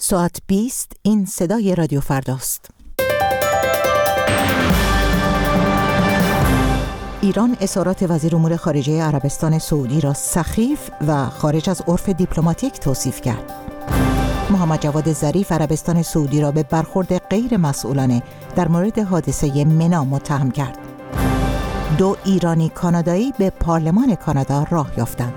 ساعت 20 این صدای رادیو فرداست. ایران اظهارات وزیر امور خارجه عربستان سعودی را سخیف و خارج از عرف دیپلماتیک توصیف کرد. محمد جواد ظریف عربستان سعودی را به برخورد غیر مسئولانه در مورد حادثه منا متهم کرد. 2 ایرانی کانادایی به پارلمان کانادا راه یافتند.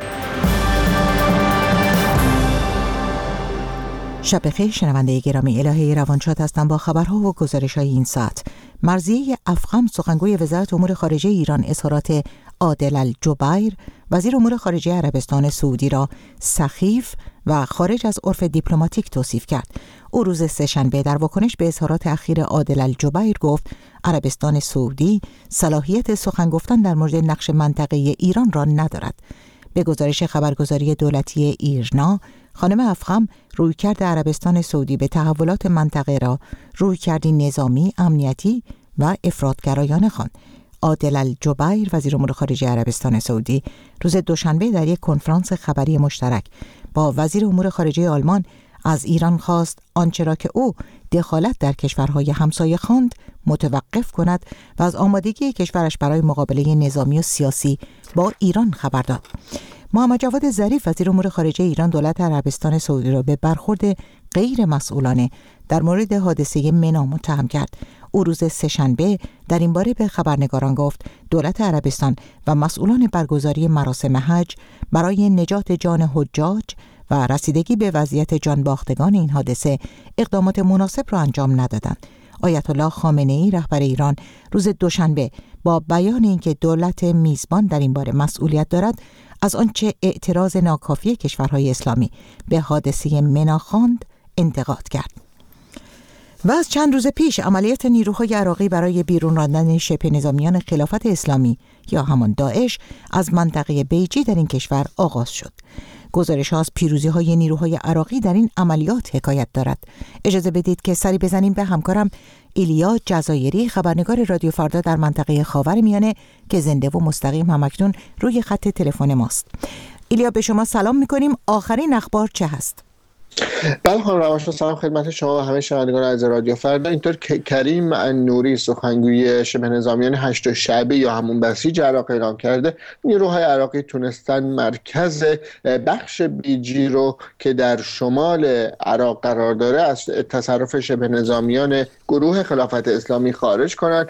شب بخیر شنونده گرامی، الهه روانشاد هستم با خبرها و گزارش‌های این ساعت. مرضیه افخم سخنگوی وزارت امور خارجه ایران اظهارات عادل الجبیر وزیر امور خارجه عربستان سعودی را سخیف و خارج از عرف دیپلماتیک توصیف کرد. او روز سه‌شنبه در واکنش به اظهارات اخیر عادل الجبیر گفت عربستان سعودی صلاحیت سخن گفتن در مورد نقش منطقه‌ای ایران را ندارد. به گزارش خبرگزاری دولتی ایرنا، خانم افخم رویکرد عربستان سعودی به تحولات منطقه را رویکردی نظامی، امنیتی و افراط‌گرایانه خواند. عادل الجبیر وزیر امور خارجه عربستان سعودی روز دوشنبه در یک کنفرانس خبری مشترک با وزیر امور خارجه آلمان از ایران خواست آنچه را که او دخالت در کشورهای همسایه خواند متوقف کند و از آمادگی کشورش برای مقابله نظامی و سیاسی با ایران خبر داد. محمد جواد ظریف وزیر امور خارجه ایران دولت عربستان سعودی را به برخورد غیر مسئولانه در مورد حادثه منا متهم کرد. او روز سه‌شنبه در این باره به خبرنگاران گفت دولت عربستان و مسئولان برگزاری مراسم حج برای نجات جان حجاج و رسیدگی به وضعیت جانباختگان این حادثه اقدامات مناسب را انجام ندادند. آیت الله خامنه‌ای رهبر ایران روز دوشنبه با بیان اینکه دولت میزبان در این باره مسئولیت دارد از آنچه اعتراض ناکافی کشورهای اسلامی به حادثه منا خواند انتقاد کرد. و از چند روز پیش عملیات نیروهای عراقی برای بیرون راندن شبه نظامیان خلافت اسلامی یا همان داعش از منطقه بیجی در این کشور آغاز شد. گزارش‌ها از پیروزی‌های نیروهای عراقی در این عملیات حکایت دارد. اجازه بدید که سری بزنیم به همکارم ایلیا جزایری، خبرنگار رادیو فردا در منطقه خاورمیانه که زنده و مستقیم همکنون روی خط تلفن ماست. ایلیا، به شما سلام می‌کنیم. آخرین اخبار چه هست؟ بله خانم روانشناس، سلام خدمت شما و همه شنوندگان از رادیو فردا. اینطور که کریم نوری سخنگوی شبه نظامیان 8 شعبه یا همون بسیج عراق اعلام کرده نیروهای عراقی تونستن مرکز بخش بیجی رو که در شمال عراق قرار داره از تصرف شبه نظامیان گروه خلافت اسلامی خارج کنند.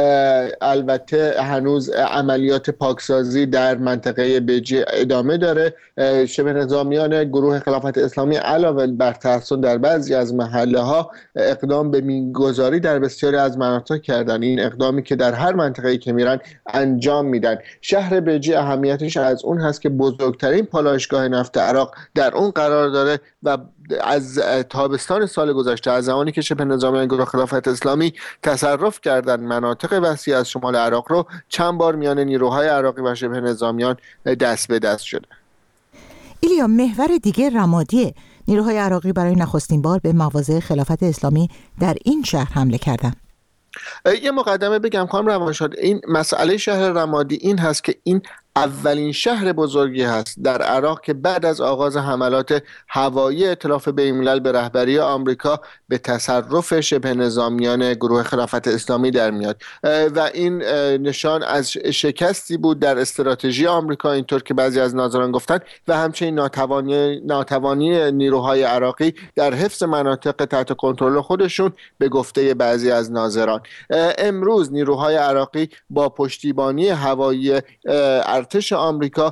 البته هنوز عملیات پاکسازی در منطقه بیجی ادامه داره. شبه نظامیان گروه خلافت اسلامی علاوه بر تحصن در بعضی از محله ها اقدام به مینگذاری در بسیاری از مناطق کردن. این اقدامی که در هر منطقه‌ای که میرن انجام میدن. شهر بیجی اهمیتش از اون هست که بزرگترین پالایشگاه نفت عراق در اون قرار داره و از تابستان سال گذشته، از زمانی که شبه نظامیان گروه خلافت اسلامی تصرف کردن مناطق وسیع از شمال عراق رو، چند بار میان نیروهای عراقی و شبه نظامیان دست به دست شده. ایلیا، محور دیگه رمادیه. نیروهای عراقی برای نخستین بار به مواضع خلافت اسلامی در این شهر حمله کردند. یه مقدمه بگم خانم روانشاد، این مسئله شهر رمادی این هست که این اولین شهر بزرگی هست در عراق که بعد از آغاز حملات هوایی ائتلاف بین‌الملل به رهبری آمریکا به تصرف شبه نظامیان گروه خلافت اسلامی در میاد و این نشان از شکستی بود در استراتژی آمریکا، اینطور که بعضی از ناظران گفتند، و همچنین ناتوانی نیروهای عراقی در حفظ مناطق تحت کنترل خودشون به گفته بعضی از ناظران. امروز نیروهای عراقی با پشتیبانی هوایی ارتش آمریکا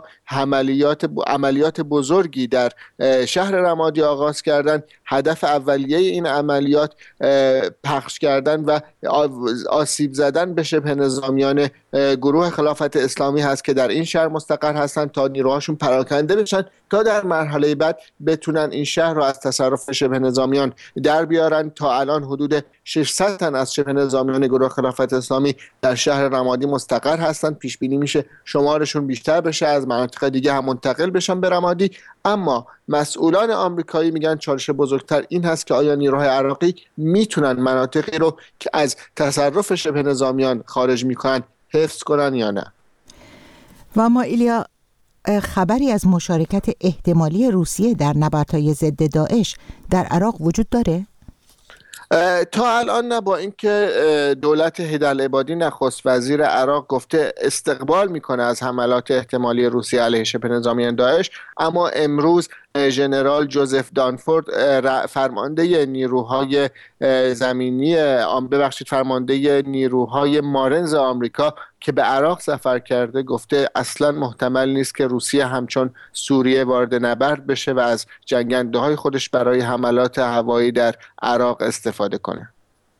عملیات بزرگی در شهر رمادی آغاز کردند. هدف اولیه این عملیات پخش کردن و آسیب زدن به شبه نظامیان گروه خلافت اسلامی هست که در این شهر مستقر هستند تا نیروهاشون پراکنده بشن تا در مرحله بعد بتونن این شهر رو از تصرف شبه نظامیان در بیارن. تا الان حدود 600 تن از شبه نظامیان گروه خلافت اسلامی در شهر رمادی مستقر هستند. پیش بینی میشه شمارشون بیشتر بشه، از مناطق دیگه هم منتقل بشن به رمادی. اما مسئولان آمریکایی میگن چالش بزرگتر این هست که آیا نیروهای عراقی میتونن مناطقی رو که از تصرف شبه نظامیان خارج میکنن حفظ کنن یا نه. و ما ایلیا خبری از مشارکت احتمالی روسیه در نبردهای ضد داعش در عراق وجود داره؟ تا الان نه، با اینکه دولت هیدرالعبادی نخست وزیر عراق گفته استقبال میکنه از حملات احتمالی روسیه علیه شبه نظامیان داعش، اما امروز ژنرال جوزف دانفورد فرمانده نیروهای فرمانده نیروهای مارنز آمریکا که به عراق سفر کرده گفته اصلا محتمل نیست که روسیه همچون سوریه وارد نبرد بشه و از جنگنده‌های خودش برای حملات هوایی در عراق استفاده کنه.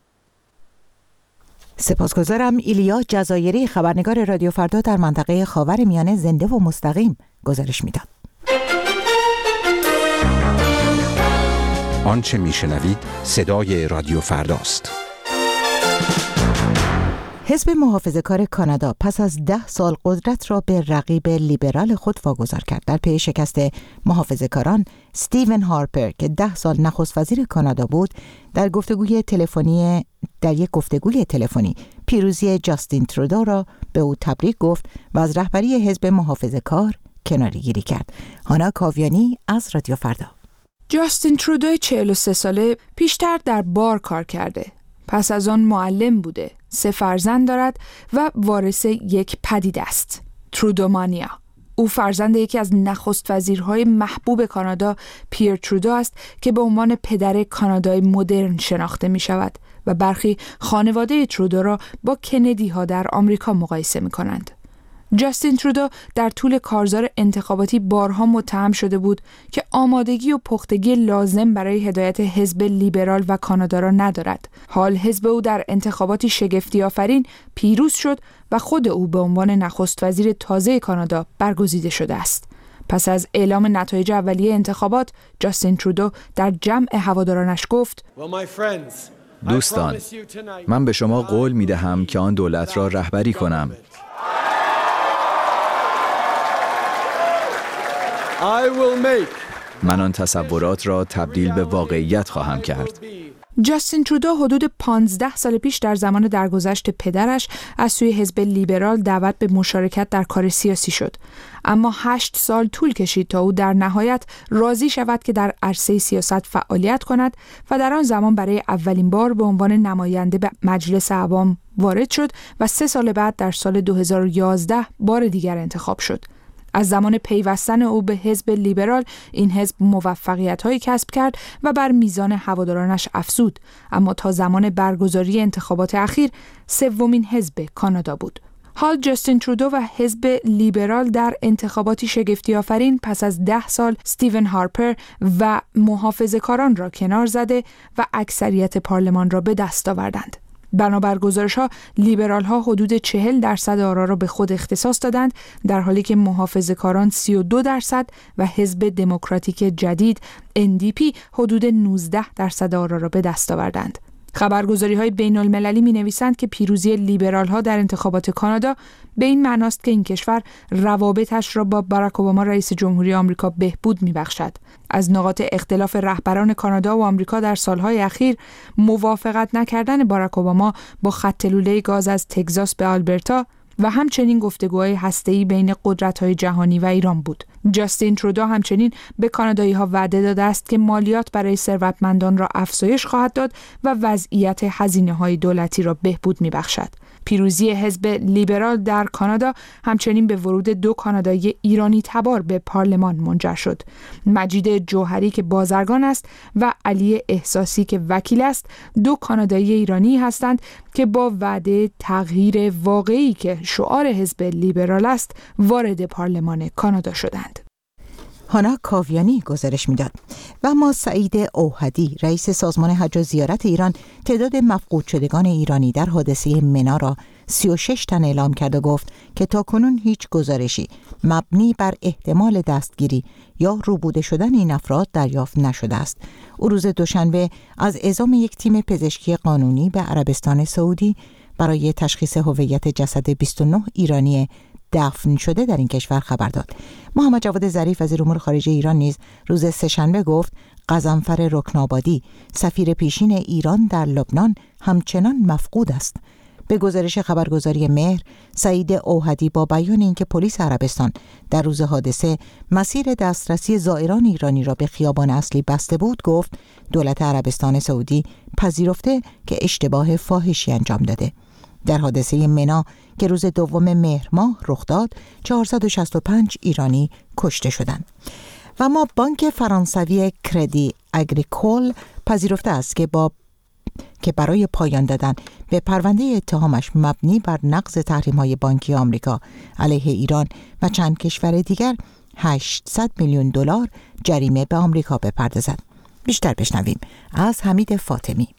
سپاسگزارم. ایلیا جزایری، خبرنگار رادیو فردا در منطقه خاورمیانه، زنده و مستقیم گزارش میداد. آنچه میشنوید صدای رادیو فرداست. حزب محافظه‌کار کانادا پس از 10 سال قدرت را به رقیب لیبرال خود واگذار کرد. در پی شکست محافظه‌کاران، استیون هارپر که 10 سال نخست وزیر کانادا بود، در یک گفتگوی تلفنی پیروزی جاستین ترودو را به او تبریک گفت و از رهبری حزب محافظه‌کار کناره‌گیری کرد. هانا کاویانی از رادیو فردا. جاستین ترودو 43 ساله پیشتر در بار کار کرده. پس از آن معلم بوده. 3 فرزند دارد و وارث یک پدیده است، ترودومانیا. او فرزند یکی از نخست وزیرهای محبوب کانادا، پیر ترودو است که به عنوان پدر کانادای مدرن شناخته می شود و برخی خانواده ترودو را با کندی ها در آمریکا مقایسه می کنند. جاستین ترودو در طول کارزار انتخاباتی بارها متهم شده بود که آمادگی و پختگی لازم برای هدایت حزب لیبرال و کانادا را ندارد. حال حزب او در انتخاباتی شگفتی آفرین پیروز شد و خود او به عنوان نخست وزیر تازه کانادا برگزیده شده است. پس از اعلام نتایج اولیه انتخابات، جاستین ترودو در جمع هوادارانش گفت: دوستان، من به شما قول می دهم که آن دولت را رهبری کنم. من آن تصورات را تبدیل به واقعیت خواهم کرد. جاستین ترودو حدود 15 سال پیش در زمان درگذشت پدرش از سوی حزب لیبرال دعوت به مشارکت در کار سیاسی شد، اما 8 سال طول کشید تا او در نهایت راضی شود که در عرصه سیاست فعالیت کند و در آن زمان برای اولین بار به عنوان نماینده به مجلس عوام وارد شد و 3 سال بعد در سال 2011 بار دیگر انتخاب شد. از زمان پیوستن او به حزب لیبرال، این حزب موفقیت‌هایی کسب کرد و بر میزان هوادارانش افزود، اما تا زمان برگزاری انتخابات اخیر 3مین حزب کانادا بود. حال جاستین ترودو و حزب لیبرال در انتخاباتی شگفتی آفرین پس از 10 سال استیون هارپر و محافظه‌کاران را کنار زده و اکثریت پارلمان را به دست آوردند. بنابر گزارش‌ها، لیبرال‌ها حدود 40% آرا را به خود اختصاص دادند، در حالی که محافظه‌کاران 32% و حزب دموکراتیک جدید NDP حدود 19% آرا را به دست آوردند. خبرگزاری‌های بین‌المللی می‌نویسند که پیروزی لیبرال‌ها در انتخابات کانادا به این معناست که این کشور روابطش را با باراک اوباما رئیس جمهوری آمریکا بهبود می‌بخشد. از نقاط اختلاف رهبران کانادا و آمریکا در سالهای اخیر، موافقت نکردن باراک اوباما با خط لوله گاز از تگزاس به آلبرتا و همچنین گفتگوهای هسته‌ای بین قدرت‌های جهانی و ایران بود. جاستین ترودو همچنین به کانادایی‌ها وعده داده است که مالیات برای ثروتمندان را افزایش خواهد داد و وضعیت هزینه‌های دولتی را بهبود می‌بخشد. پیروزی حزب لیبرال در کانادا همچنین به ورود 2 کانادایی ایرانی تبار به پارلمان منجر شد. مجید جوهری که بازرگان است و علی احساسی که وکیل است، 2 کانادایی ایرانی هستند که با وعده تغییر واقعی که شعار حزب لیبرال است وارد پارلمان کانادا شدند. هانا کاویانی گزارش میداد. و اما سعید اوحدی، رئیس سازمان حج و زیارت ایران، تعداد مفقود شدگان ایرانی در حادثه منا را 36 تن اعلام کرد و گفت که تاکنون هیچ گزارشی مبنی بر احتمال دستگیری یا روبوده شدن این افراد دریافت نشده است. او روز دوشنبه از اعزام یک تیم پزشکی قانونی به عربستان سعودی برای تشخیص هویت جسد 29 ایرانی دفن شده در این کشور خبر داد. محمد جواد ظریف وزیر امور خارجه ایران نیز روز سه‌شنبه گفت غضنفر رکنابادی، سفیر پیشین ایران در لبنان، همچنان مفقود است. به گزارش خبرگزاری مهر، سعید اوحدی با بیان اینکه پلیس عربستان در روز حادثه مسیر دسترسی زائران ایرانی را به خیابان اصلی بسته بود، گفت دولت عربستان سعودی پذیرفته که اشتباه فاحشی انجام داده. در حادثه منا که روز 2 مهر ماه رخ داد، 465 ایرانی کشته شدند. و اما بانک فرانسوی کردی اگریکول پذیرفته است که برای پایان دادن به پرونده اتهامش مبنی بر نقض تحریم‌های بانکی آمریکا علیه ایران و چند کشور دیگر 800 میلیون دلار جریمه به آمریکا بپردازد. بیشتر بشنویم از حمید فاطمی.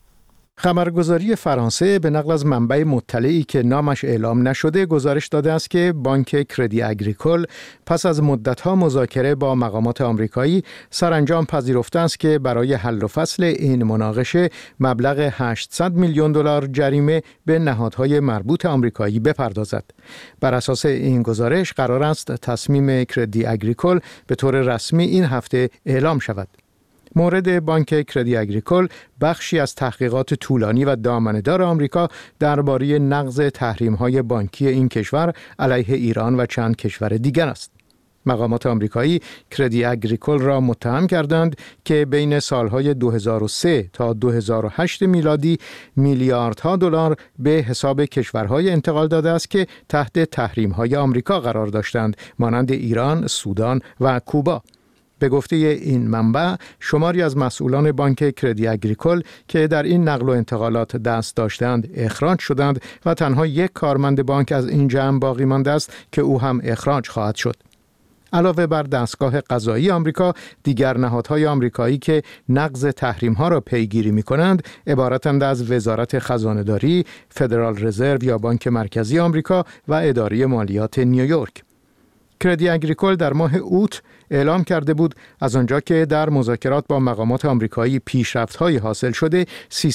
خبرگزاری فرانسه به نقل از منبع مطلعی که نامش اعلام نشده گزارش داده است که بانک کردی اگریکول پس از مدت‌ها مذاکره با مقامات آمریکایی سرانجام پذیرفته است که برای حل و فصل این مناقشه مبلغ 800 میلیون دلار جریمه به نهادهای مربوط آمریکایی بپردازد. بر اساس این گزارش قرار است تصمیم کردی اگریکول به طور رسمی این هفته اعلام شود. مورد بانک کردی اگریکول بخشی از تحقیقات طولانی و دامنه‌دار آمریکا درباره نقض تحریم‌های بانکی این کشور علیه ایران و چند کشور دیگر است. مقامات آمریکایی کردی اگریکول را متهم کردند که بین سالهای 2003 تا 2008 میلادی میلیاردها دلار به حساب کشورهای انتقال داده است که تحت تحریم‌های آمریکا قرار داشتند، مانند ایران، سودان و کوبا. به گفته این منبع، شماری از مسئولان بانک کردی اگریکول که در این نقل و انتقالات دست داشتند اخراج شدند و تنها یک کارمند بانک از این جمع باقی مانده است که او هم اخراج خواهد شد. علاوه بر دستگاه قضایی آمریکا، دیگر نهادهای آمریکایی که نقض تحریم‌ها را پیگیری می‌کنند عبارتند از وزارت خزانه‌داری، فدرال رزرو یا بانک مرکزی آمریکا و اداره مالیات نیویورک. کردی اگریکول در ماه اوت اعلام کرده بود از آنجا که در مذاکرات با مقامات آمریکایی پیشرفت‌های حاصل شده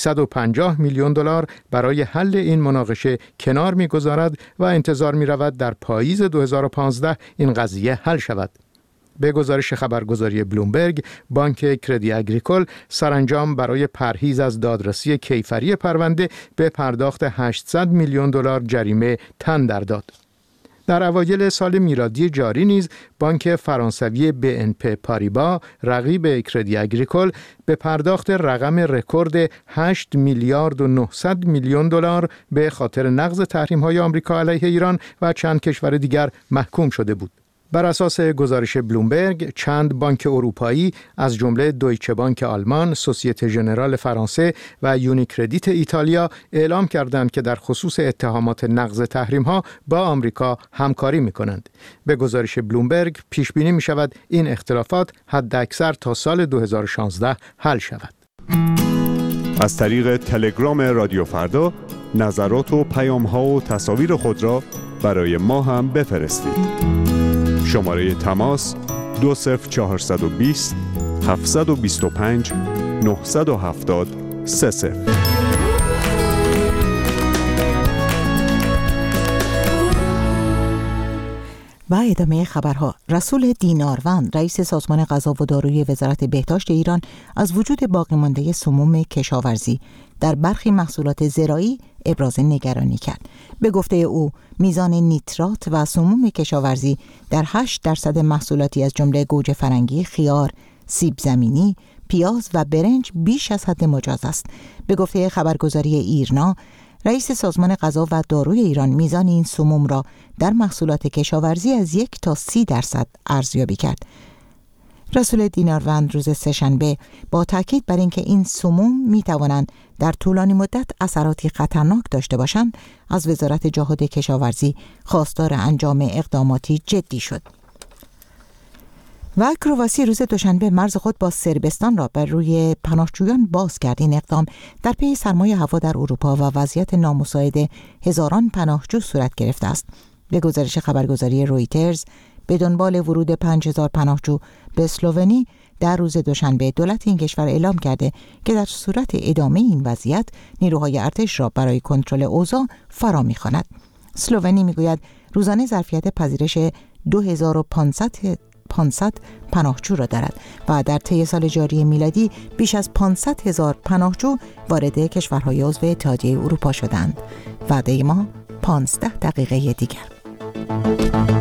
350 میلیون دلار برای حل این مناقشه کنار می‌گذارد و انتظار می‌رود در پاییز 2015 این قضیه حل شود. به گزارش خبرگزاری بلومبرگ، بانک کردی اگریکول سرانجام برای پرهیز از دادرسی کیفری پرونده به پرداخت 800 میلیون دلار جریمه تن در داد. در اوایل سال میلادی جاری نیز بانک فرانسوی BNP پاریبا رقیب کردی اگریکول به پرداخت رقم رکورد 8 میلیارد و 900 میلیون دلار به خاطر نقض تحریم‌های آمریکا علیه ایران و چند کشور دیگر محکوم شده بود. بر اساس گزارش بلومبرگ، چند بانک اروپایی از جمله دویچه بانک آلمان، سوسیته ژنرال فرانسه و یونیکردیت ایتالیا اعلام کردند که در خصوص اتهامات نقض تحریم‌ها با آمریکا همکاری می‌کنند. به گزارش بلومبرگ پیش بینی می‌شود این اختلافات حداکثر تا سال 2016 حل شود. از طریق تلگرام رادیو فردا نظرات و پیام‌ها و تصاویر خود را برای ما هم بفرستید. شماره تماس 20420 725 970 30. و ادامه خبرها. رسول دیناروند، رئیس سازمان غذا و داروی وزارت بهداشت ایران، از وجود باقی مانده سموم کشاورزی در برخی محصولات زراعی ابراز نگرانی کرد. به گفته او، میزان نیترات و سموم کشاورزی در 8% محصولاتی از جمله گوجه فرنگی، خیار، سیب زمینی، پیاز و برنج بیش از حد مجاز است. به گفته خبرگزاری ایرنا، رئیس سازمان غذا و داروی ایران میزان این سموم را در محصولات کشاورزی از 1 تا 30% ارزیابی کرد. رسول دیناروند روز سه‌شنبه با تاکید بر اینکه این سموم میتوانند در طولانی مدت اثراتی خطرناک داشته باشند، از وزارت جهاد کشاورزی خواستار انجام اقداماتی جدی شد. و کرواسی روز دوشنبه مرز خود با صربستان را بر روی پناهجویان باز کرد. این اقدام در پی سرمای هوا در اروپا و وضعیت نامساعد هزاران پناهجو صورت گرفته است. به گزارش خبرگزاری رویترز، به دنبال ورود 5000 پناهجو به اسلوونی در روز دوشنبه دولت این کشور اعلام کرده که در صورت ادامه این وضعیت نیروهای ارتش را برای کنترل اوضاع فرا می‌خواند. اسلوونی میگوید روزانه ظرفیت پذیرش 2500 500 پناهجو را دارد و در طی سال جاری میلادی بیش از 500,000 پناهجو وارد کشورهای عضو اتحادیه اروپا شدند. وعده ما 15 دقیقه دیگر.